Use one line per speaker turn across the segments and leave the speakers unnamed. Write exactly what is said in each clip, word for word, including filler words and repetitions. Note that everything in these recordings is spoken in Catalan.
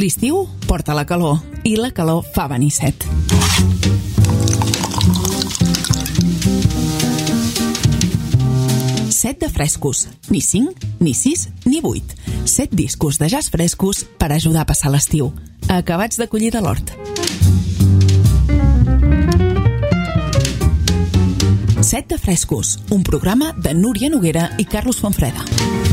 L'estiu porta la calor i la calor fa venir set. Set de frescos, ni cinc, ni sis, ni vuit. Set discos de jazz frescos per ajudar a passar l'estiu, acabats de collir de l'hort. Set de frescos, un programa de Núria Noguera i Carlos Fonfreda.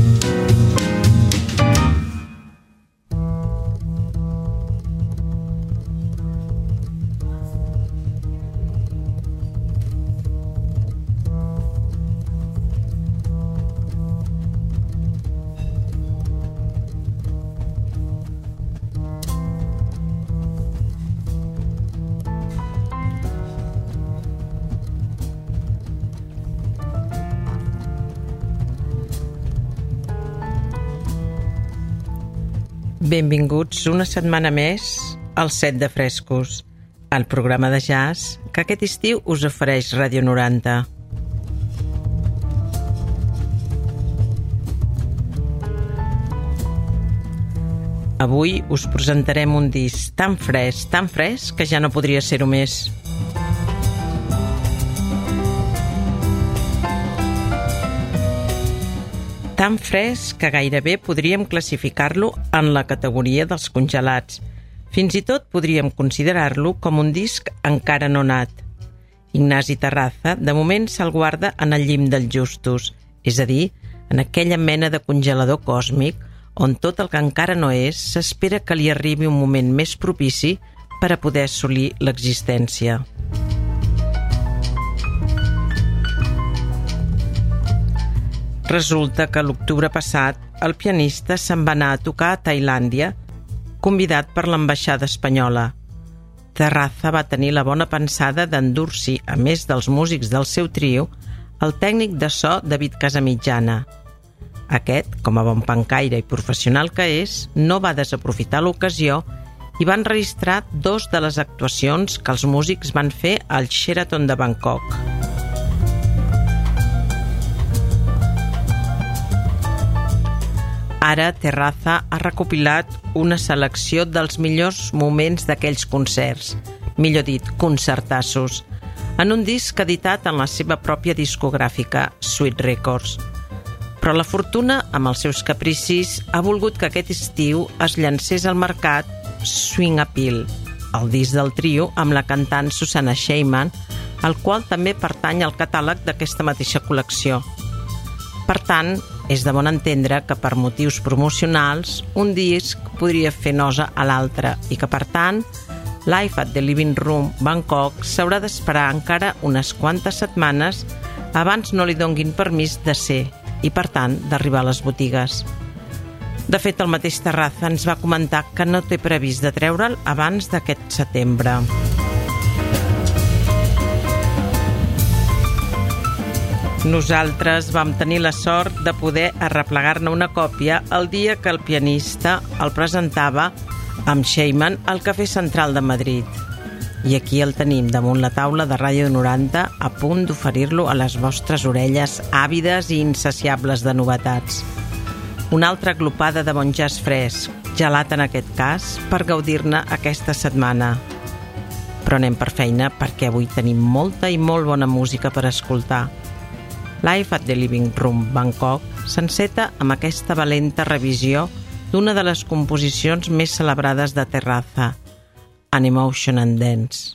Benvinguts una setmana més al Set de Frescos, el programa de jazz que aquest estiu us ofereix Ràdio noranta. Avui us presentarem un disc tan fresc, tan fresc, que ja no podria ser-ho més. Tan fresc que gairebé podríem classificar-lo en la categoria dels congelats. Fins i tot podríem considerar-lo com un disc encara no nat. Ignasi Terraza, de moment, se'l guarda en el llim dels justos, és a dir, en aquella mena de congelador còsmic on tot el que encara no és s'espera que li arribi un moment més propici per a poder assolir l'existència. Resulta que l'octubre passat el pianista se'n va anar a tocar a Tailàndia, convidat per l'ambaixada espanyola. Terraza va tenir la bona pensada d'endur-s'hi, a més dels músics del seu trio, el tècnic de so David Casamitjana. Aquest, com a bon pancaire i professional que és, no va desaprofitar l'ocasió i va enregistrar dos de les actuacions que els músics van fer al Sheraton de Bangkok. Ara Terraza ha recopilat una selecció dels millors moments d'aquells concerts, millor dit, concertassos, en un disc editat en la seva pròpia discogràfica, Sweet Records. Però la fortuna, amb els seus capricis, ha volgut que aquest estiu es llancés al mercat Swing Appeal, el disc del trio amb la cantant Susanna Sheyman, el qual també pertany al catàleg d'aquesta mateixa col·lecció. Per tant, és de bon entendre que per motius promocionals un disc podria fer nosa a l'altre i que, per tant, Live at the Living Room Bangkok s'haurà d'esperar encara unes quantes setmanes abans no li donguin permís de ser i, per tant, d'arribar a les botigues. De fet, el mateix Terraza ens va comentar que no té previst de treure'l abans d'aquest setembre. Nosaltres vam tenir la sort de poder arreplegar-ne una còpia el dia que el pianista el presentava amb Sheyman al Cafè Central de Madrid. I aquí el tenim damunt la taula de Ràdio noranta a punt d'oferir-lo a les vostres orelles àvides i insaciables de novetats. Una altra glopada de bon jazz fresc, gelat en aquest cas, per gaudir-ne aquesta setmana. Però anem per feina perquè avui tenim molta i molt bona música per escoltar. Live at the Living Room Bangkok s'enceta amb aquesta valenta revisió d'una de les composicions més celebrades de Terraza, An Emotion and Dance.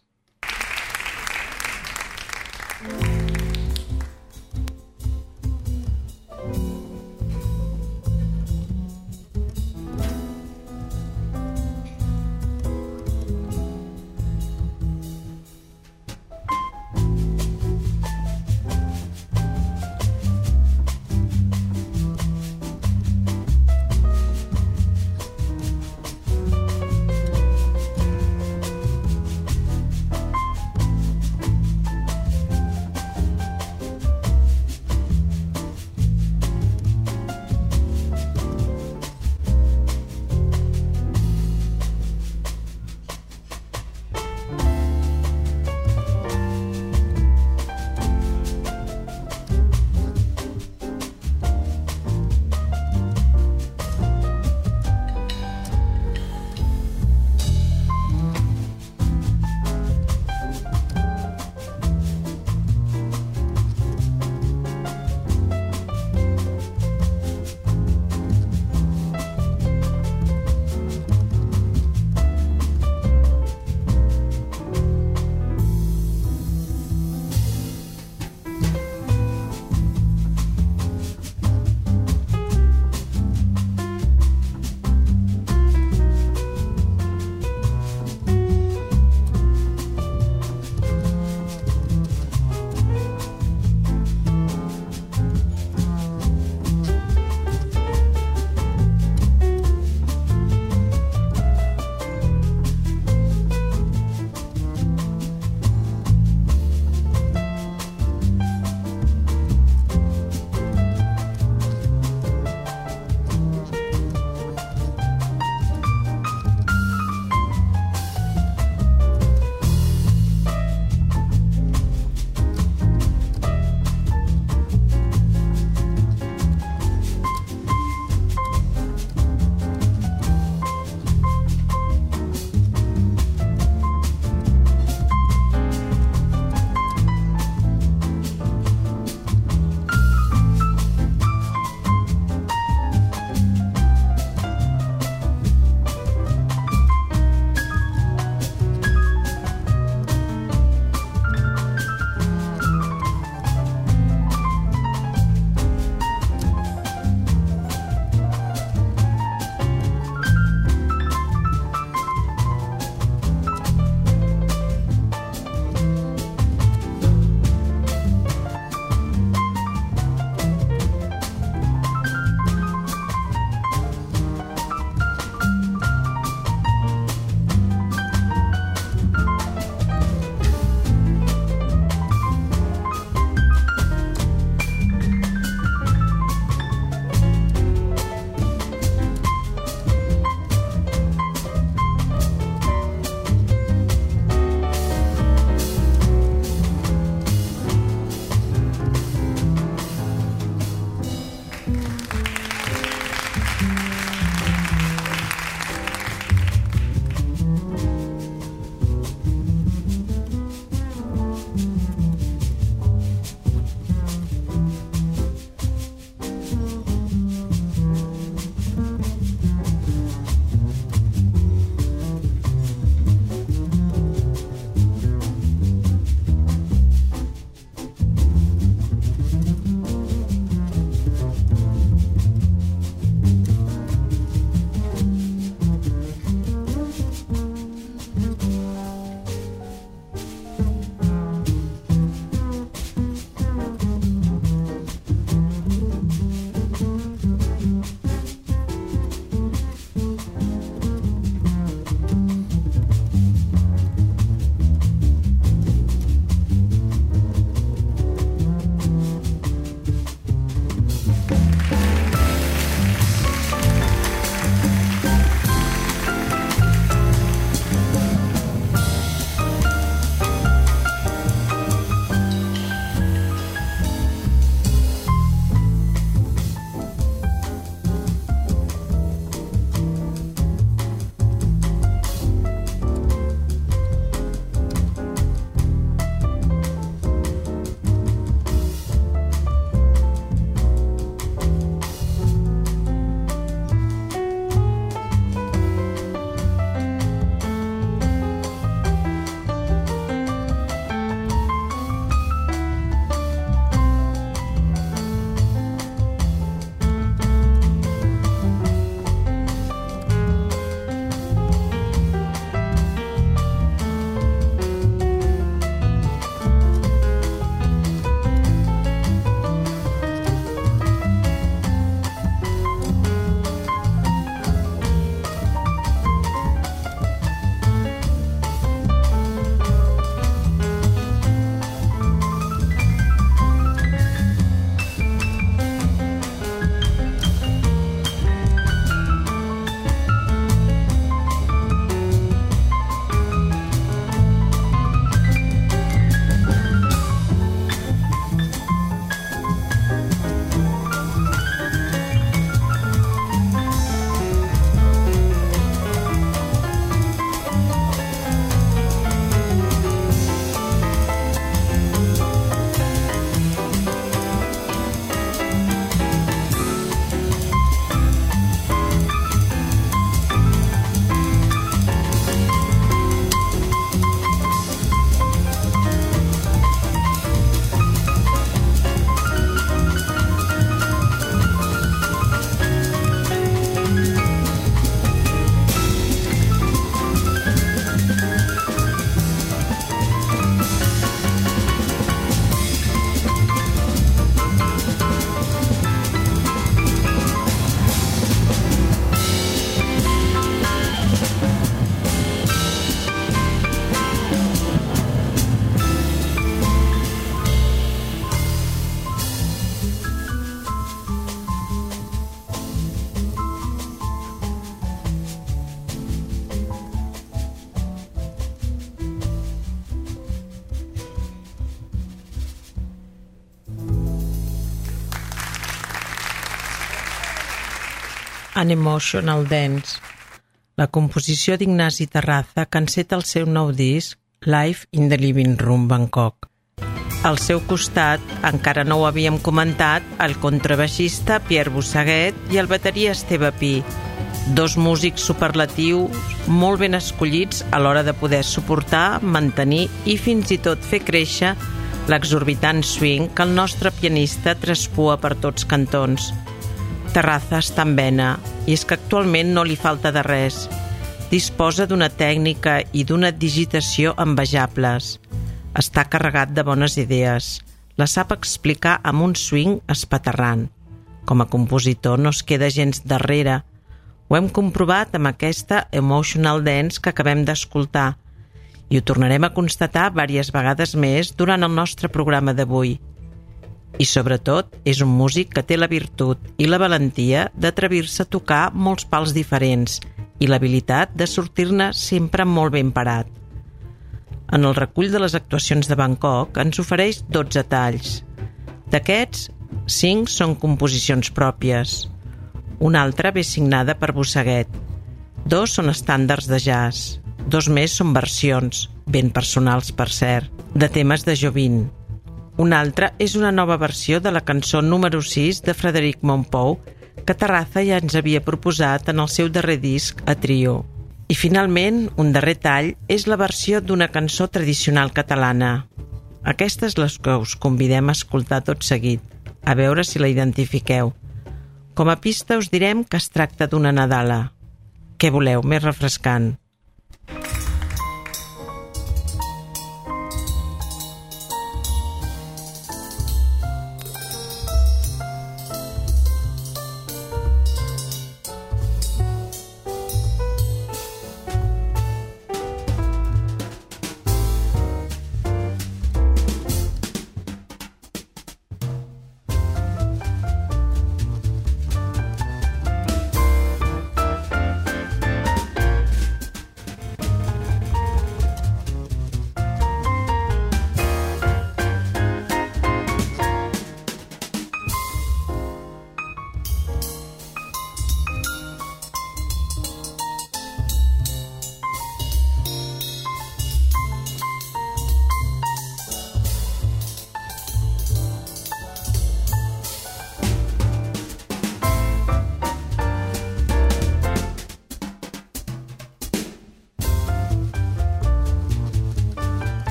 An Emotional Dance, la composició d'Ignasi Terraza que enceta el seu nou disc Live in the Living Room, Bangkok. Al seu costat, encara no ho havíem comentat, el contrabaixista Pierre Boussaguet i el bateria Esteve Pi, dos músics superlatius molt ben escollits a l'hora de poder suportar, mantenir i fins i tot fer créixer l'exorbitant swing que el nostre pianista traspua per tots cantons. Terraza està en vena, i és que actualment no li falta de res. Disposa d'una tècnica i d'una digitació envejables. Està carregat de bones idees. La sap explicar amb un swing espaterrant. Com a compositor no es queda gens darrere. Ho hem comprovat amb aquesta Emotional Dance que acabem d'escoltar i ho tornarem a constatar diverses vegades més durant el nostre programa d'avui. I sobretot és un músic que té la virtut i la valentia d'atrevir-se a tocar molts pals diferents i l'habilitat de sortir-ne sempre molt ben parat. En el recull de les actuacions de Bangkok ens ofereix dotze talls. D'aquests, cinc són composicions pròpies. Una altra ve signada per Boussaguet. Dos són estàndards de jazz. Dos més són versions, ben personals per cert, de temes de Jobim. Una altra és una nova versió de la cançó número sis de Frederic Mompou que Terraza ja ens havia proposat en el seu darrer disc a Trio. I finalment, un darrer tall és la versió d'una cançó tradicional catalana. Aquesta és la que us convidem a escoltar tot seguit, a veure si la identifiqueu. Com a pista us direm que es tracta d'una nadala. Què voleu, més refrescant?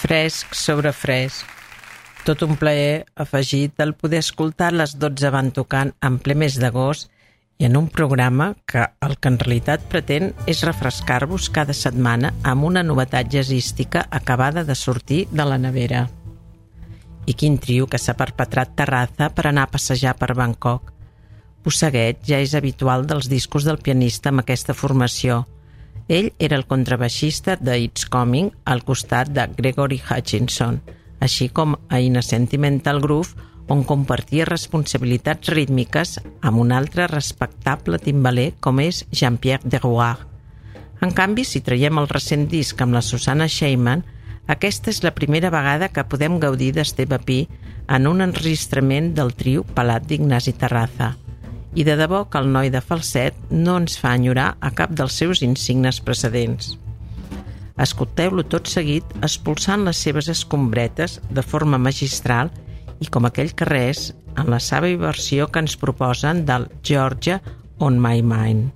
Fresc sobre fresc. Tot un plaer afegit el poder escoltar les dotze van tocant en ple mes d'agost i en un programa que el que en realitat pretén és refrescar-vos cada setmana amb una novetat jazzística acabada de sortir de la nevera. I quin trio que s'ha perpetrat Terraza per anar a passejar per Bangkok. Busseguet ja és habitual dels discos del pianista amb aquesta formació. Ell era el contrabaixista de It's Coming al costat de Gregory Hutchinson, així com a In a Sentimental Groove, on compartia responsabilitats rítmiques amb un altre respectable timbaler com és Jean-Pierre Derouard. En canvi, si traiem el recent disc amb la Susanna Sheyman, aquesta és la primera vegada que podem gaudir d'Esteve Pi en un enregistrament del trio Pelat d'Ignasi Terraza. I de debò que el noi de falset no ens fa enyorar a cap dels seus insignes precedents. Escolteu-lo tot seguit expulsant les seves escombretes de forma magistral i com aquell que res en la seva versió que ens proposen del Georgia on My Mind.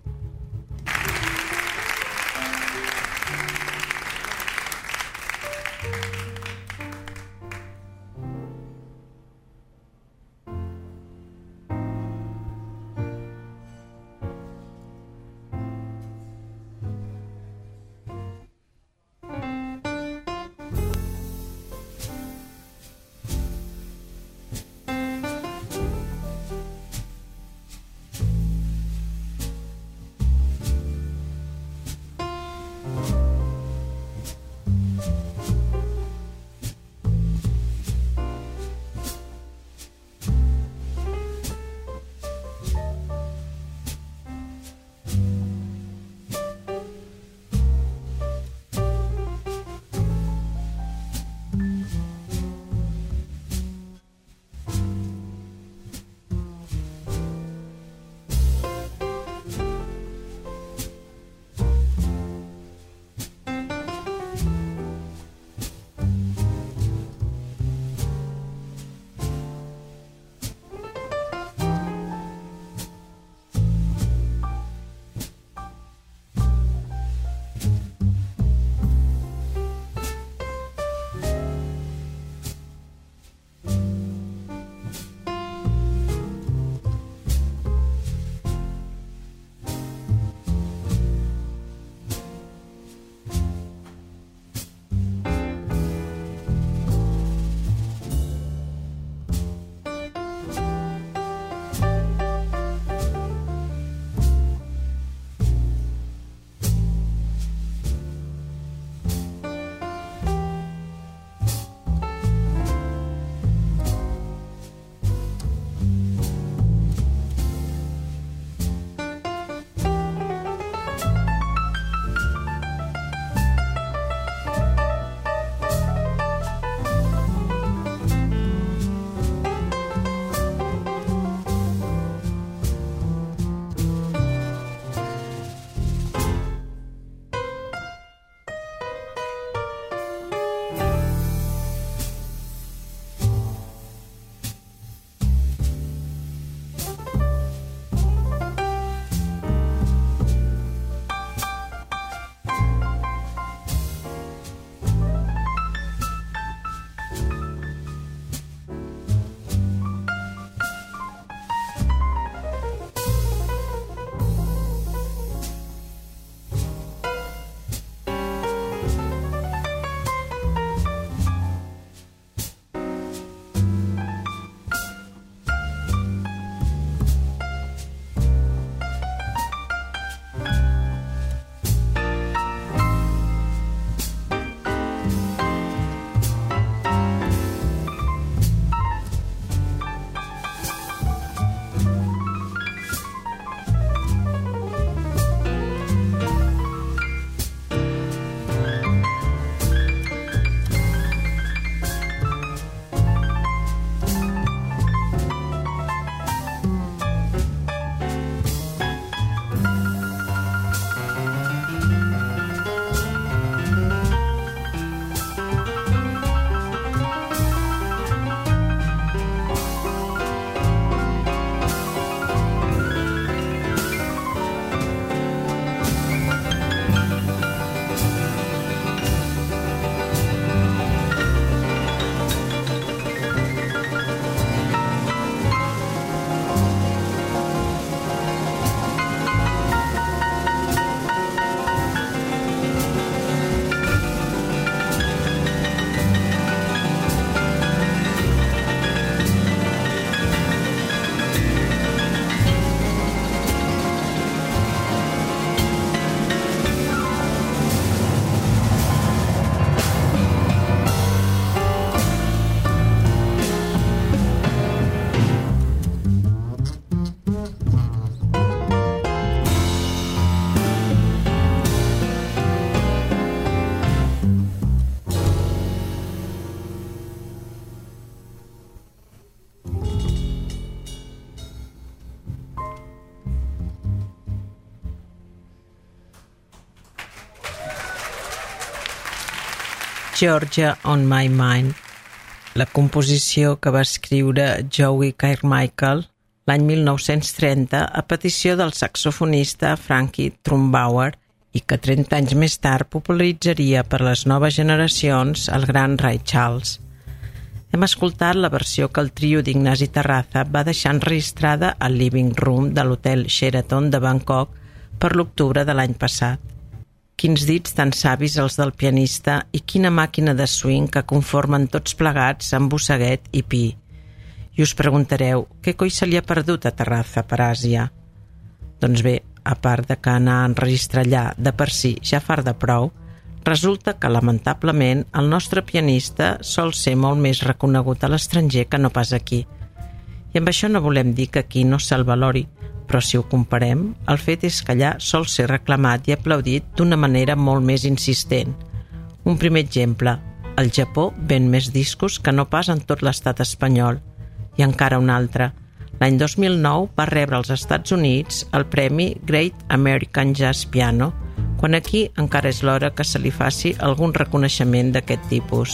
Georgia on My Mind, la composició que va escriure Joey Carmichael l'any mil nou-cents trenta a petició del saxofonista Frankie Trumbauer i que trenta anys més tard popularitzaria per les noves generacions el gran Ray Charles. Hem escoltat la versió que el trio d'Ignasi Terraza va deixar enregistrada al living room de l'hotel Sheraton de Bangkok per l'octubre de l'any passat. Quins dits tan savis els del pianista i quina màquina de swing que conformen tots plegats amb Bussaguet i Pi. I us preguntareu, què coi se li ha perdut a Terraza per Àsia? Doncs bé, a part de que anar a enregistrar allà de per si ja far de prou, resulta que, lamentablement, el nostre pianista sol ser molt més reconegut a l'estranger que no pas aquí. I amb això no volem dir que aquí no se'l valori, però si ho comparem, el fet és que allà sol ser reclamat i aplaudit d'una manera molt més insistent. Un primer exemple, al Japó ven més discos que no pas en tot l'estat espanyol. I encara un altre. L'any dos mil nou va rebre als Estats Units el premi Great American Jazz Piano, quan aquí encara és l'hora que se li faci algun reconeixement d'aquest tipus.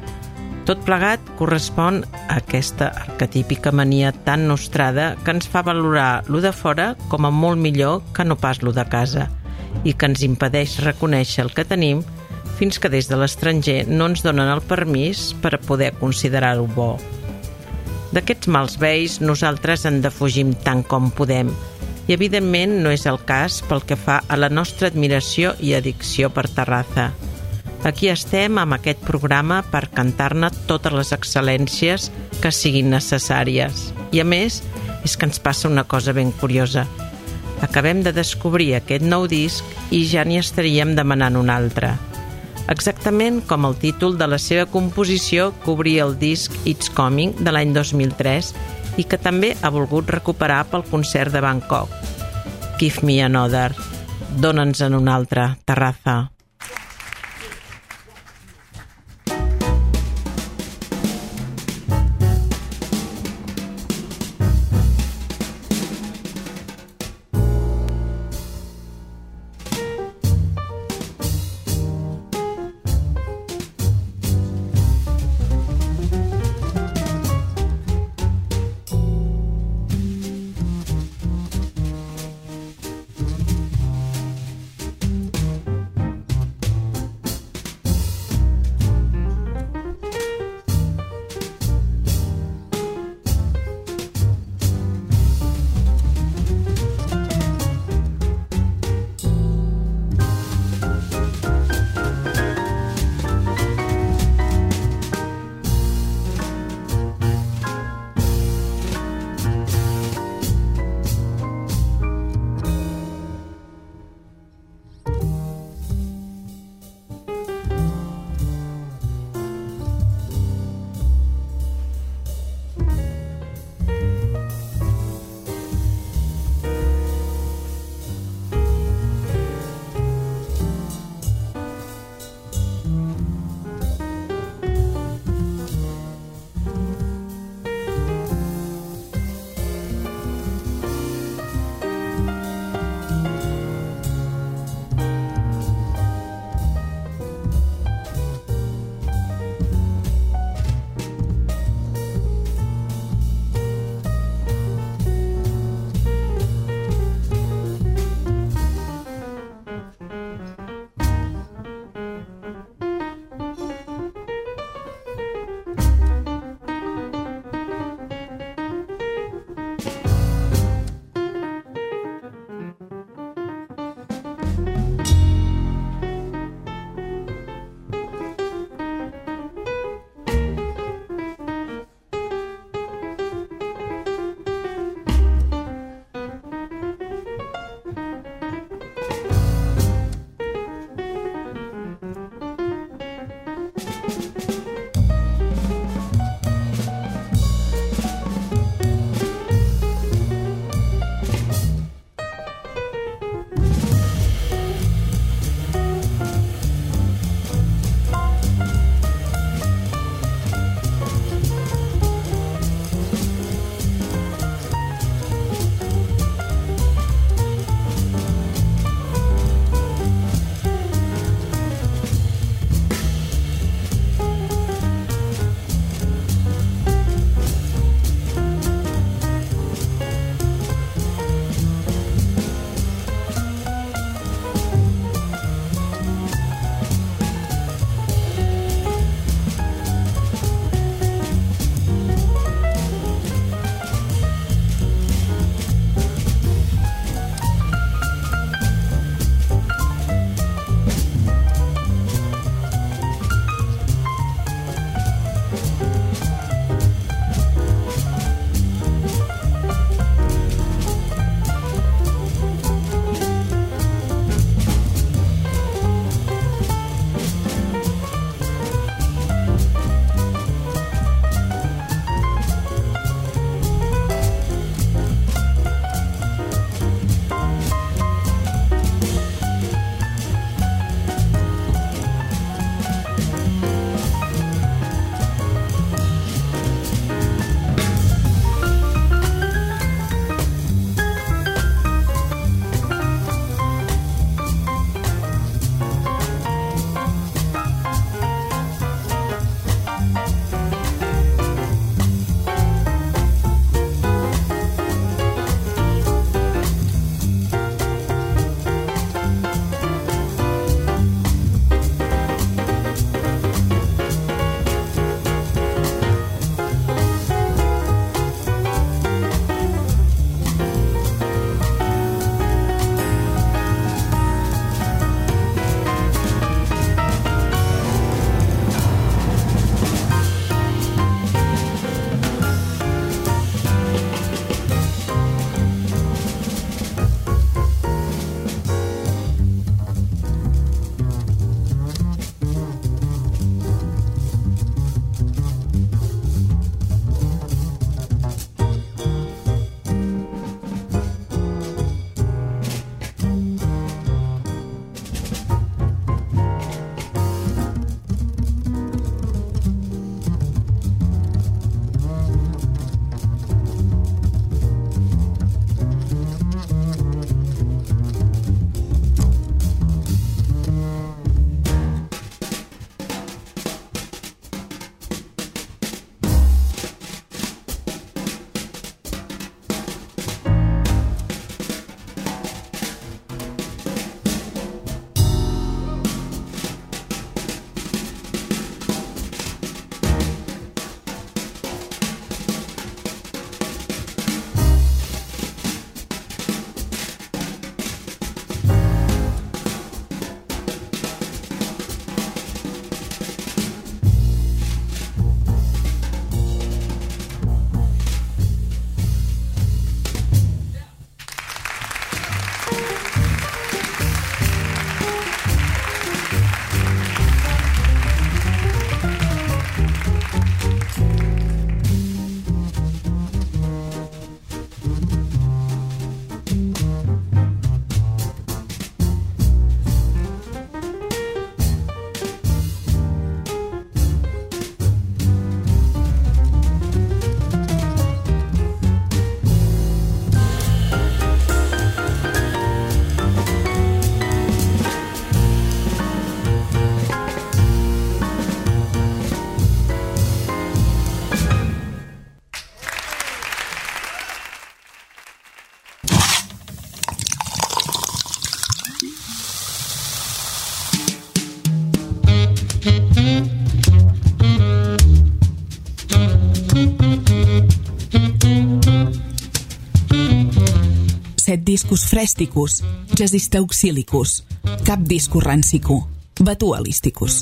Tot plegat correspon a aquesta arquetípica mania tan nostrada que ens fa valorar lo de fora com a molt millor que no pas lo de casa i que ens impedeix reconèixer el que tenim fins que des de l'estranger no ens donen el permís per a poder considerar-ho bo. D'aquests mals veïs nosaltres en defugim tant com podem i evidentment no és el cas pel que fa a la nostra admiració i addicció per Terraza. Aquí estem amb aquest programa per cantar-ne totes les excel·lències que siguin necessàries. I a més, és que ens passa una cosa ben curiosa. Acabem de descobrir aquest nou disc i ja n'hi estaríem demanant un altre. Exactament com el títol de la seva composició que obria el disc It's Coming de l'any dos mil tres i que també ha volgut recuperar pel concert de Bangkok. Give me another. Dóna'ns-en un altre, Terraza.
set discus fresticus, jazzistauxilicus, cap discus rancicu, batualisticus.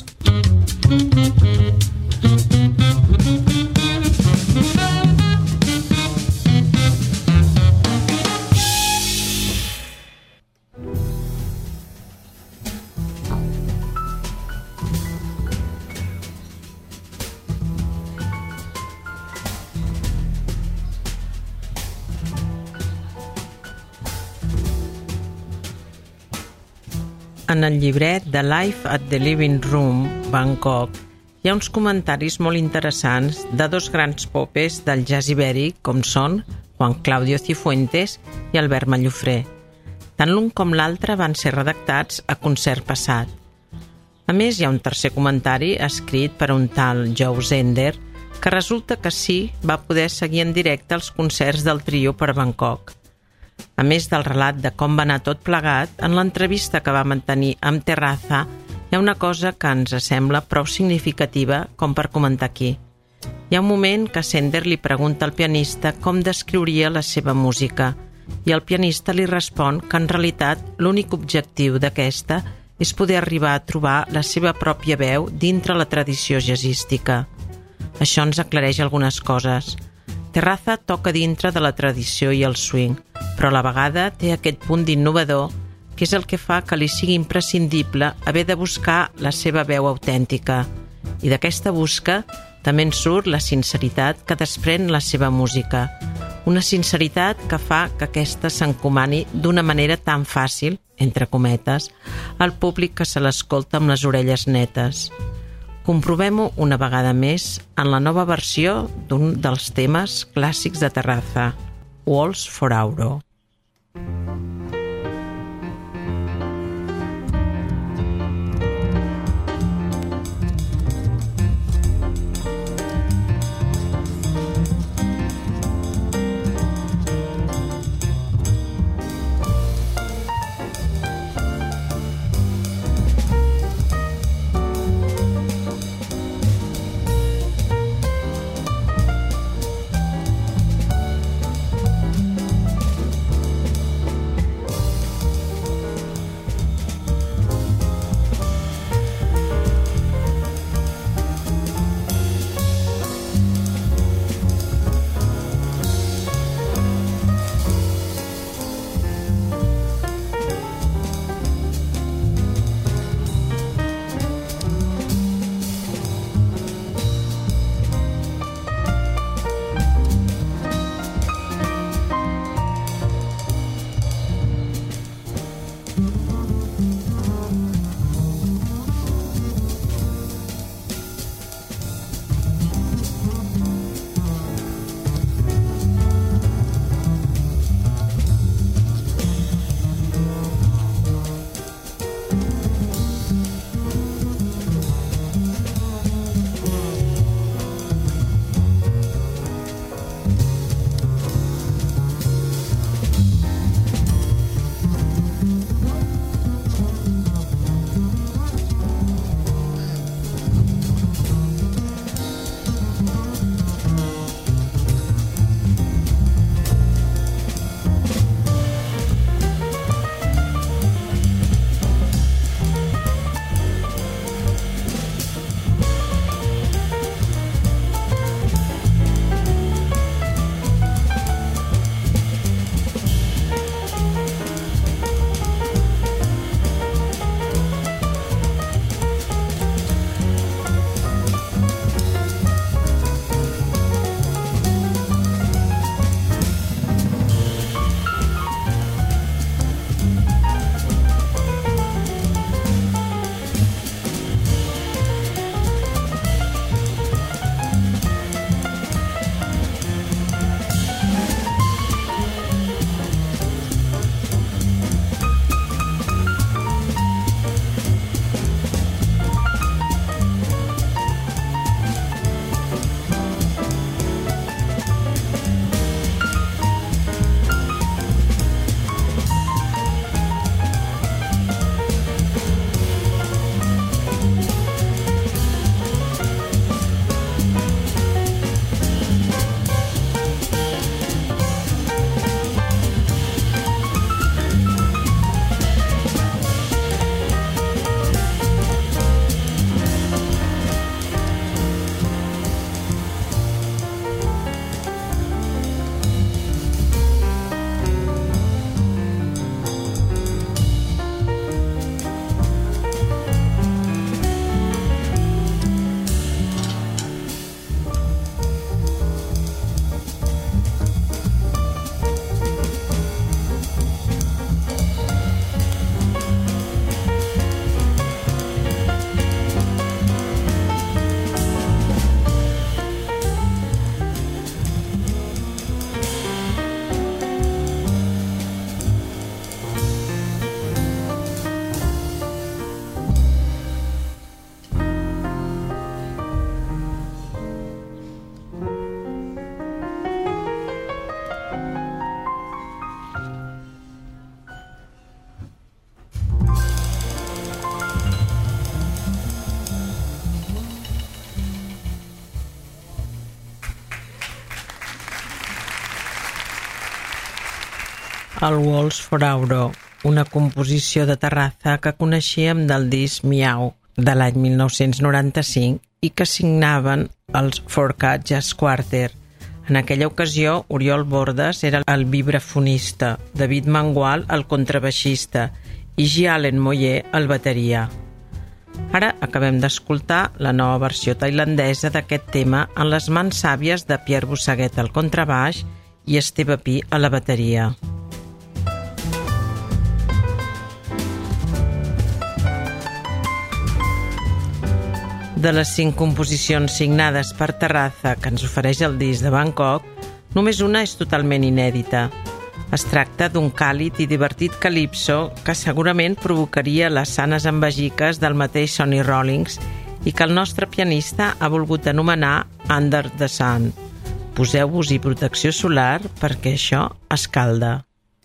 En el llibret The Life at the Living Room, Bangkok, hi ha uns comentaris molt interessants de dos grans popes del jazz ibèric, com són Juan Claudio Cifuentes i Albert Mallofré. Tant l'un com l'altre van ser redactats a concert passat. A més, hi ha un tercer comentari escrit per un tal Joe Zender, que resulta que sí va poder seguir en directe els concerts del trio per Bangkok. A més del relat de com va anar tot plegat, en l'entrevista que va mantenir amb Terraza hi ha una cosa que ens sembla prou significativa com per comentar aquí. Hi ha un moment que Zender li pregunta al pianista com descriuria la seva música i el pianista li respon que en realitat l'únic objectiu d'aquesta és poder arribar a trobar la seva pròpia veu dintre la tradició jazzística. Això ens aclareix algunes coses. Terraza toca dintre de la tradició i el swing, però a la vegada té aquest punt d'innovador que és el que fa que li sigui imprescindible haver de buscar la seva veu autèntica. I d'aquesta busca també en surt la sinceritat que desprèn la seva música. Una sinceritat que fa que aquesta s'encomani d'una manera tan fàcil, entre cometes, al públic que se l'escolta amb les orelles netes. Comprovem-ho una vegada més en la nova versió d'un dels temes clàssics de Terraza, Waltz for Auro. el Waltz for Auro, una composició de Terrazza que coneixíem del disc Miau de l'any mil nou-cents noranta-cinc i que signaven els Four Cat Jazz Quartet. En aquella ocasió, Oriol Bordes era el vibrafonista, David Mangual el contrabaixista i G. Allen Moyer el bateria. Ara acabem d'escoltar la nova versió tailandesa d'aquest tema en les mans sàvies de Pierre Bussaguet al contrabaix i Esteve Pi a la bateria. De les cinc composicions signades per Terrazza que ens ofereix el disc de Bangkok, només una és totalment inèdita. Es tracta d'un càlid i divertit calipso que segurament provocaria les sanes envegiques del mateix Sonny Rollins i que el nostre pianista ha volgut anomenar Under the Sun. Poseu-vos-hi protecció solar perquè això escalda.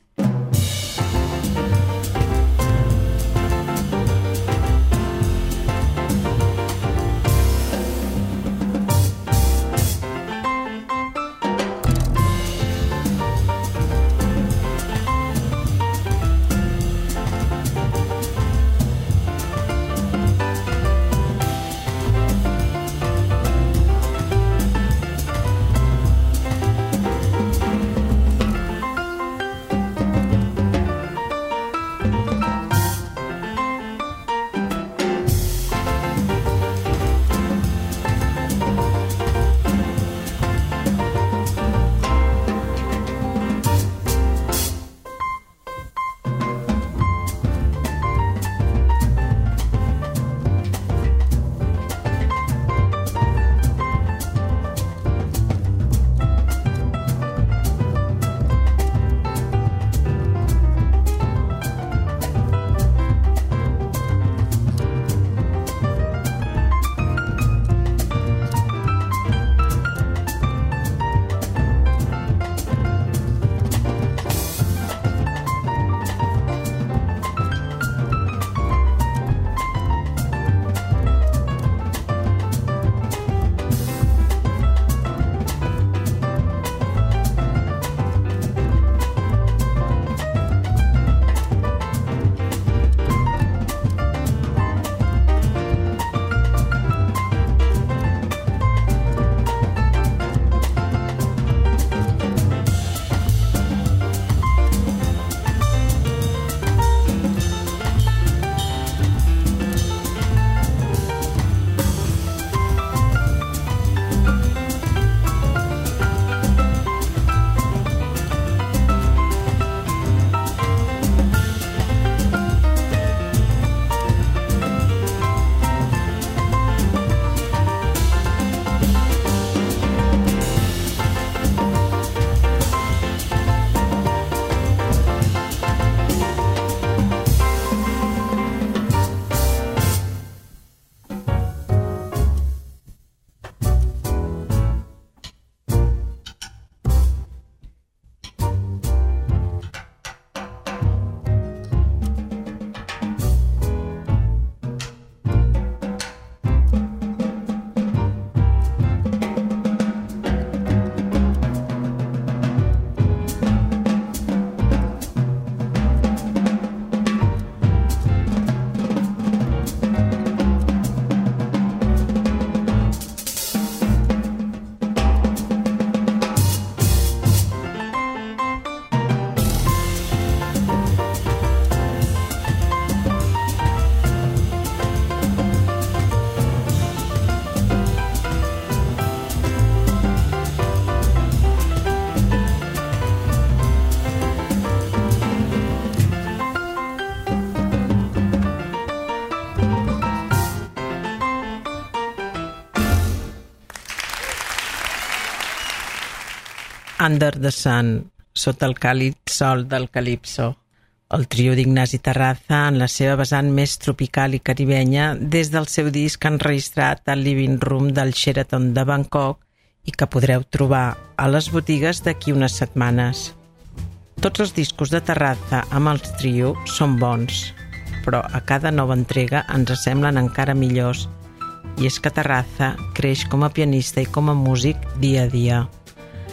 Under the Sun, sota el càlid sol del calipso. El trio d'Ignasi Terrazza en la seva vessant més tropical i caribenya des del seu disc enregistrat al Living Room del Sheraton de Bangkok i que podreu trobar a les botigues d'aquí unes setmanes. Tots els discos de Terrazza amb el trio són bons, però a cada nova entrega ens semblen encara millors, i és que Terrazza creix com a pianista i com a músic dia a dia.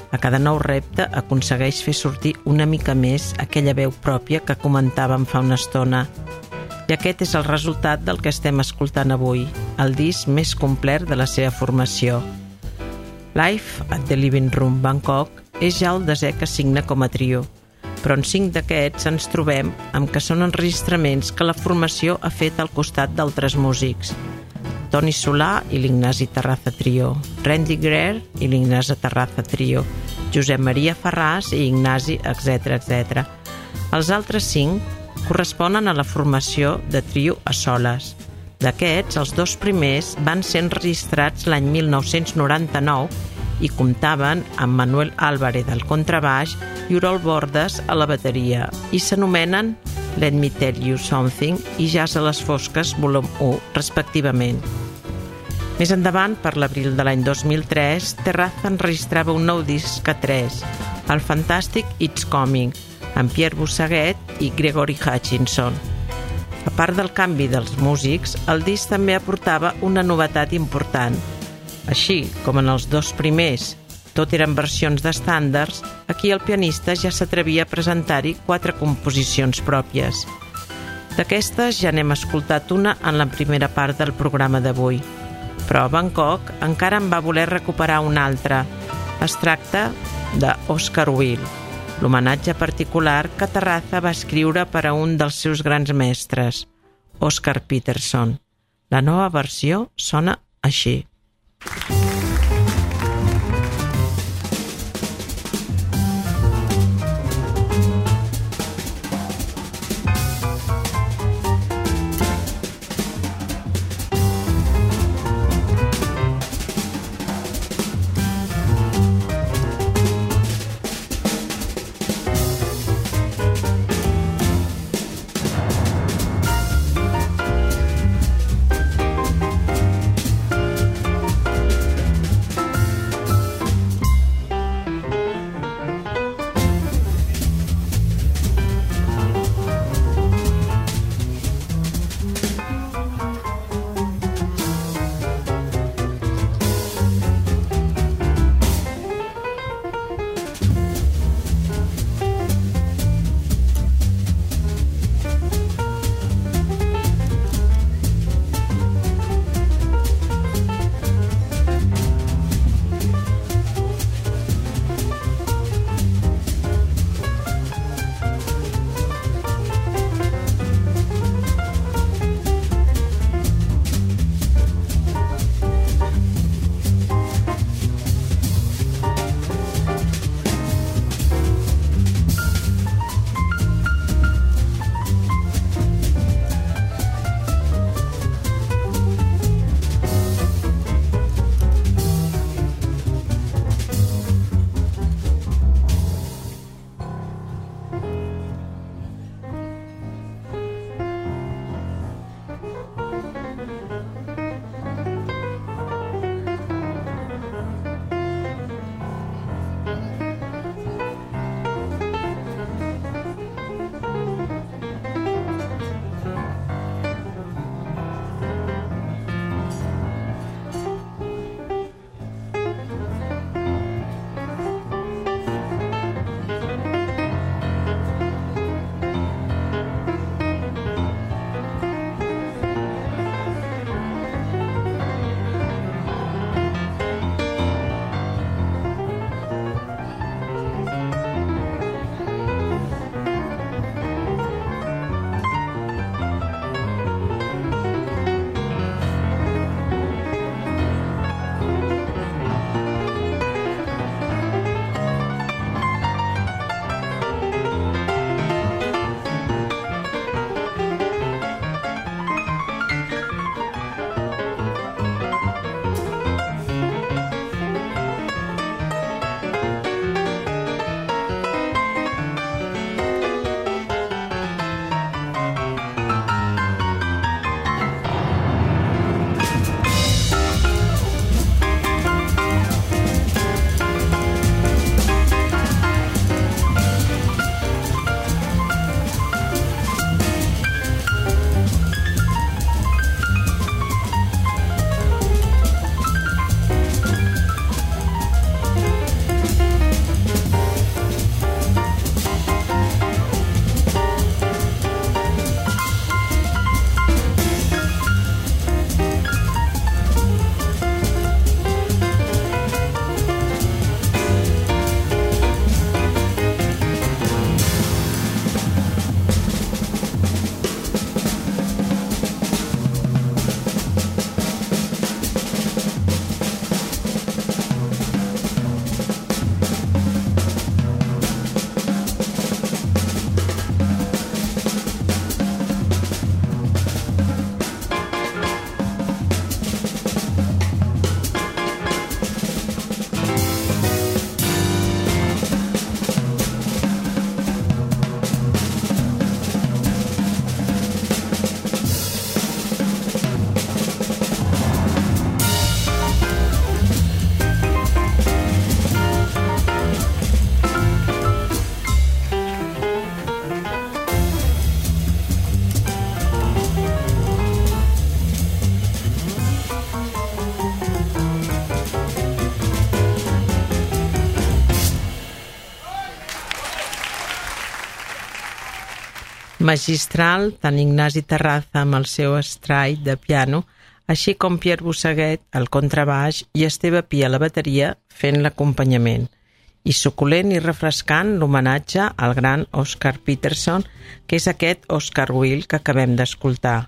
A cada nou repte aconsegueix fer sortir una mica més aquella veu pròpia que comentàvem fa una estona. I aquest és el resultat del que estem escoltant avui, el disc més complet de la seva formació. Live at the Living Room Bangkok és ja el desè que signa com a trio, però en cinc d'aquests ens trobem amb que són enregistraments que la formació ha fet al costat d'altres músics. Toni Solà i l'Ignasi Terraza Trio, Randy Greer i l'Ignasi Terraza Trio, Josep Maria Ferràs i Ignasi, etcètera, etcètera. Els altres cinc corresponen a la formació de trio a soles. D'aquests, els dos primers van ser enregistrats l'any mil nou-cents noranta-nou i comptaven amb Manuel Álvarez al contrabaix i Oriol Bordes a la bateria i s'anomenen Let Me Tell You Something i Jazz a les Fosques, volum u, respectivament. Més endavant, per l'abril de l'any dos mil tres, Terraza enregistrava un nou disc a tres, el fantàstic It's Coming, amb Pierre Boussaguet i Gregory Hutchinson. A part del canvi dels músics, el disc també aportava una novetat important. Així com en els dos primers tot eren versions d'estàndards, aquí el pianista ja s'atrevia a presentar-hi quatre composicions pròpies. D'aquestes ja n'hem escoltat una en la primera part del programa d'avui, però Bangkok encara en va voler recuperar una altra. Es tracta d'Oscar Wilde, l'homenatge particular que Terraza va escriure per a un dels seus grans mestres, Oscar Peterson. La nova versió sona així. Magistral, tant Ignasi Terraza amb el seu stride de piano, així com Pierre Bussaguet al contrabaix i Esteve Pi a la bateria fent l'acompanyament. I suculent i refrescant l'homenatge al gran Oscar Peterson, que és aquest Oscar Wilde que acabem d'escoltar.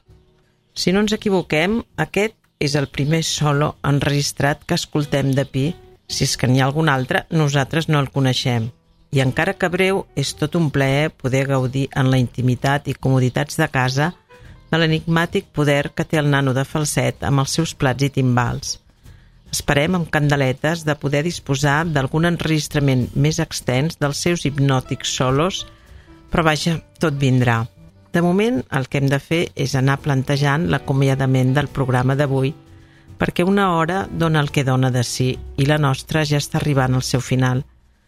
Si no ens equivoquem, aquest és el primer solo enregistrat que escoltem de Pi. Si és que n'hi ha algun altre, nosaltres no el coneixem. I encara que breu, és tot un plaer poder gaudir en la intimitat i comoditats de casa de l'enigmàtic poder que té el nano de falset amb els seus plats i timbals. Esperem amb candeletes de poder disposar d'algun enregistrament més extens dels seus hipnòtics solos, però vaja, tot vindrà. De moment, el que hem de fer és anar plantejant l'acomiadament del programa d'avui, perquè una hora dona el que dona de si i la nostra ja està arribant al seu final.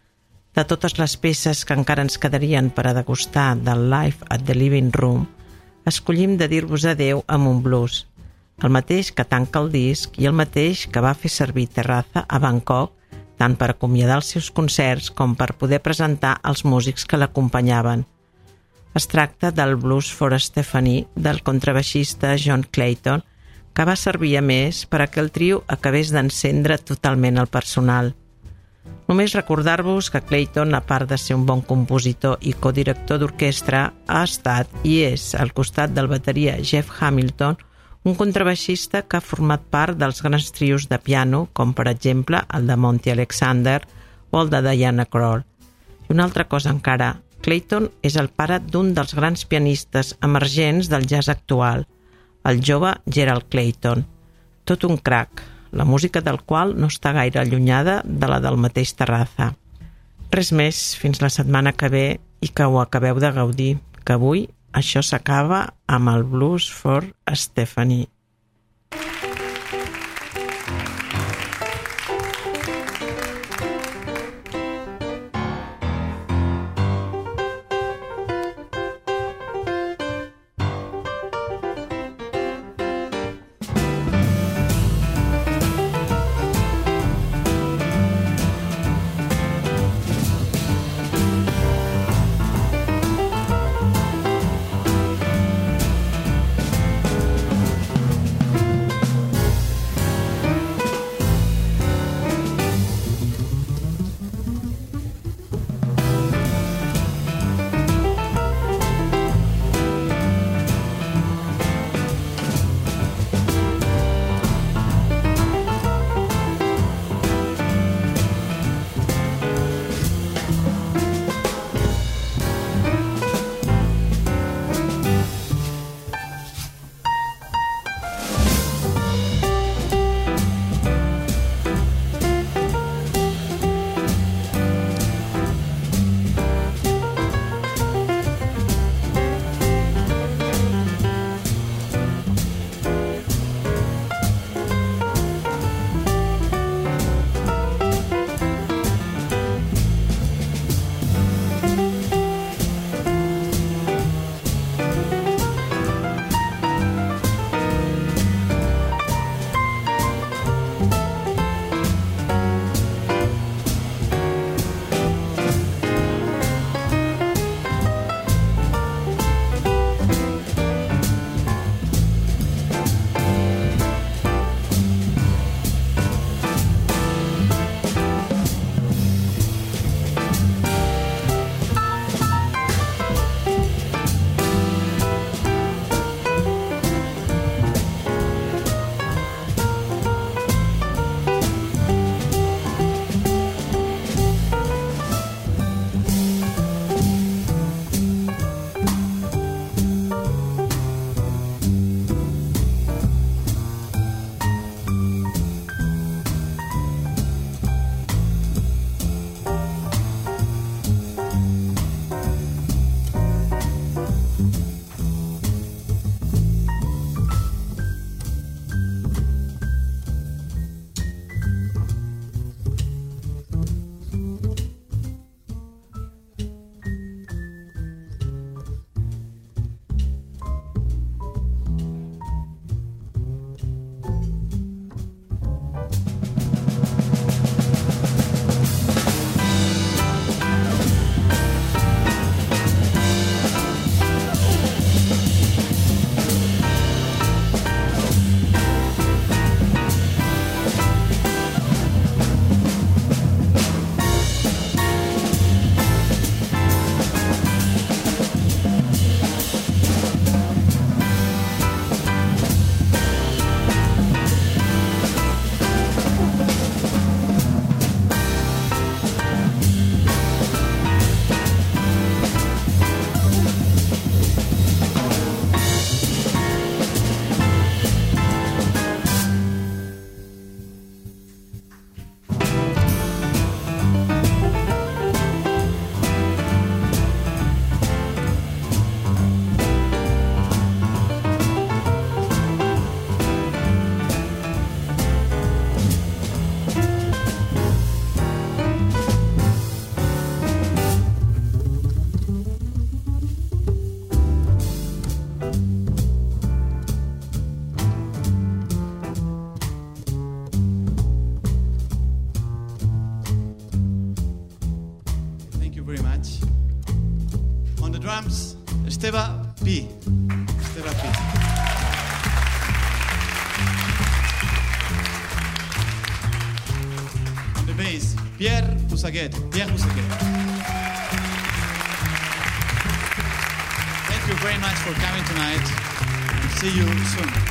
De totes les peces que encara ens quedarien per a degustar del Live at the Living Room, escollim de dir-vos adeu amb un blues, el mateix que tanca el disc i el mateix que va fer servir Terraza a Bangkok, tant per acomiadar els seus concerts com per poder presentar els músics que l'acompanyaven. Es tracta del Blues for Stephanie del contrabaixista John Clayton, que va servir a més per a que el trio acabés d'encendre totalment el personal. Només recordar-vos que Clayton, a part de ser un bon compositor i codirector d'orquestra, ha estat i és, al costat del bateria Jeff Hamilton, un contrabaixista que ha format part dels grans trios de piano, com per exemple el de Monty Alexander o el de Diana Krall. I una altra cosa encara, Clayton és el pare d'un dels grans pianistes emergents del jazz actual, el jove Gerald Clayton. Tot un crac, la música del qual no està gaire allunyada de la del mateix Terraza. Res més, fins la setmana que ve i que ho acabeu de gaudir, que avui això s'acaba amb el Blues for Stephanie.
Steva P. Steva P. On the bass, Pierre Pusaguet. Pierre Pusaguet. Thank you very much for coming tonight. See you soon.